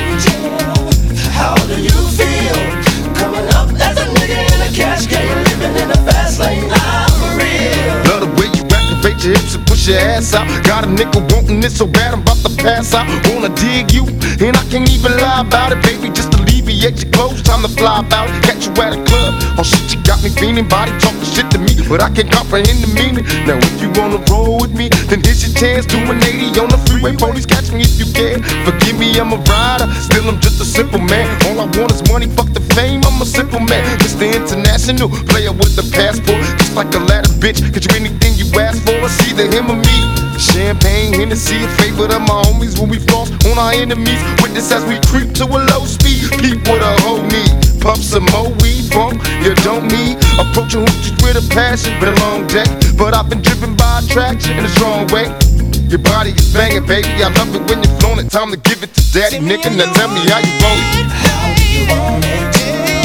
How do you feel coming up as a nigga in a cash game, living in a fast lane? I'm real. Love the way you activate your hips and push your ass out. Got a nigga wanting it so bad I'm about to pass out. Wanna dig you, and I can't even lie about it, baby. Just alleviate your clothes, time to fly about. Catch you at a club, oh shit, you got me feeling. Body talking shit to me, but I can't comprehend the meaning. Now if you wanna roll with me, then here's your chance. Do an 80 on the freeway, police catch me if you can. Forgive me, I'm a rider, still I'm just a simple man. All I want is money, fuck the fame, I'm a simple man. Mr. International, player with the passport. Just like a ladder, bitch, get you anything you ask for. It's either him or me. Champagne, Hennessy, a favorite of my homies when we floss on our enemies. Witness as we creep to a low speed. Peep what a hoe need. Puff some more weed, bump, you don't need. Approaching hoochies with a passion, been a long day, but I've been driven by attraction in a strong way. Your body is banging, baby, I love it when you're flown it. Time to give it to daddy, nigga, now tell me how you want it. How do you want it?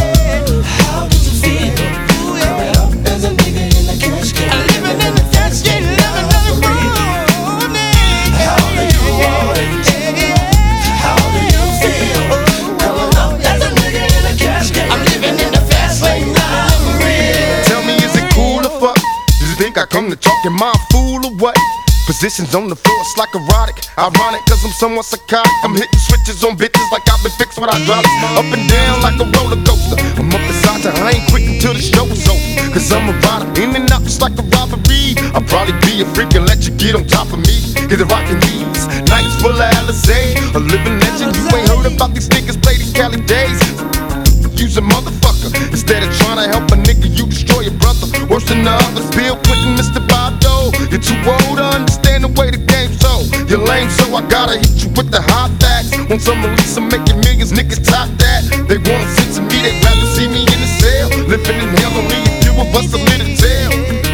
How did you feel coming up as a nigga in a cash game? Living in the cash game, living in the road. How do you want it? How do you feel coming up as a nigga in a cash game? I'm living in the fast lane, I'm real. Tell me, is it cool or fuck? Do you think I come to talk in my fool or what? Positions on the floor, it's like erotic. Ironic, cause I'm somewhat psychotic. I'm hitting switches on bitches like I've been fixed with hydraulics. Up and down like a roller coaster. I'm up beside you, I ain't quick until the show is over. Cause I'm a rider, in and out just like a robbery. I'll probably be a freak and let you get on top of me. Get the rockin' these nights full of Alizé. A living legend, you ain't heard about these niggas play these Cali days. Use a motherfucker instead of trying to help a nigga, you destroy your brother. Worse than the others, Bill Clinton, Mr. Bob Dole. You're too old to understand the way the game's so. You're lame, so I gotta hit you with the hot facts. Want some release, I'm making millions, niggas top that. They wanna sit to me, they'd rather see me in the cell. Living in hell, only a few of us are lit to tell.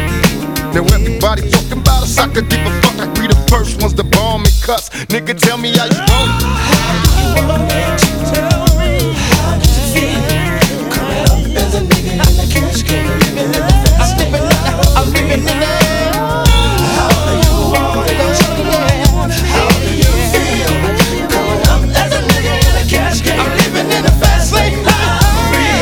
Now everybody talking about us, I could give a fuck. I be the first ones to bomb and cuss. Nigga, tell me how you want it. How do you want it? Tell me, how did you feel coming up as a nigga in a cash game, living in the fast lane? I'm living in the How do you want it? How do you feel coming up as a nigga in a cash game? I'm living in the fast lane, I'm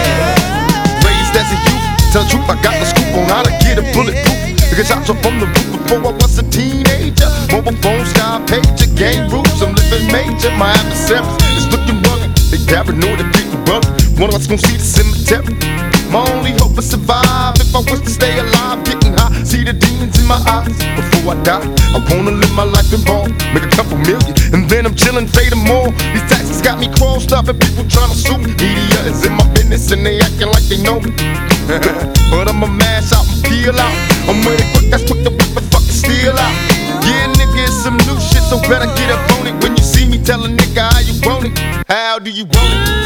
real. Raised as a youth, tell the truth, I got the scoop on how to get a bulletproof. Niggas shots up from the roof before I was a teenager. Mobile phone, sky pager, game rules, I'm living major. My adversaries is looking rugged, they paranoid and people bugging. One of us gon' see the cemetery. My only hope is survive. If I was to stay alive, getting high, see the demons in my eyes. Before I die, I wanna live my life in ball, make a couple million, and then I'm chillin', fade them all. These taxes got me crossed up and people tryna sue me. Media is in my business and they acting like they know me. But I'ma mash out and peel out. I'm with it quick, that's quick to whip and fucking steal out. Yeah, nigga, it's some new shit, so better get up on it. When you see me, tell a nigga how you want it. How do you want it?